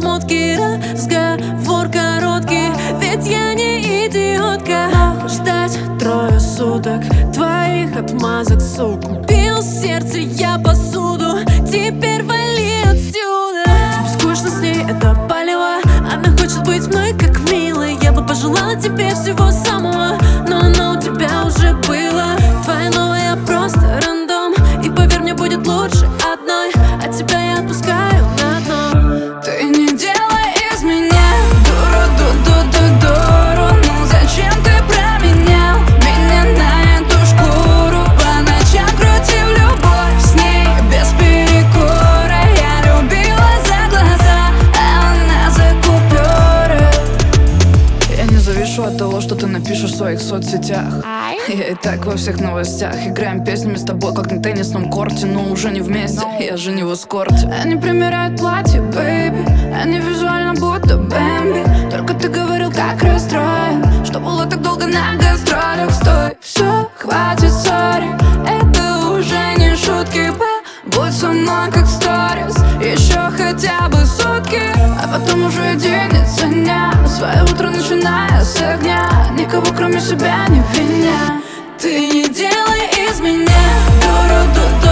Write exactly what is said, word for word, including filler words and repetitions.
шмотки. Разговор короткий, ведь я не идиотка. Ждать трое суток твоих отмазок, сука. Бил сердце я посуду, теперь вали отсюда. Тебе скучно с ней, это палево. Она хочет быть мной как милой. Я бы пожелала тебе всего самого, но оно у тебя уже было. Твоя новая просто рандом, и поверь мне, будет лучше одной. А тебя я отпускаю на дно. Ты не делай из меня дуру, ду-ду-ду-дуру. Ну зачем ты променял меня на эту шкуру? По ночам крутил любовь с ней без перекура. Я любила за глаза, а она за купюры. Я не завишу от того, что ты напишешь в своих соцсетях. Я и так во всех новостях. Играем песнями с тобой, как на теннисном корте, но уже не вместе, я же не в эскорте. Они примеряют платье, бэйби, они визуально будто Бэмби. Только ты говорил, как расстроен, что было так долго на гастролях. Стой, все, хватит, сори, это уже не шутки. Будь со мной как сторис, еще хотя бы сутки, а потом уже день дня. Свое утро начиная с огня, никого кроме себя не виня. Ты не делай из меня дуру, ду-ду.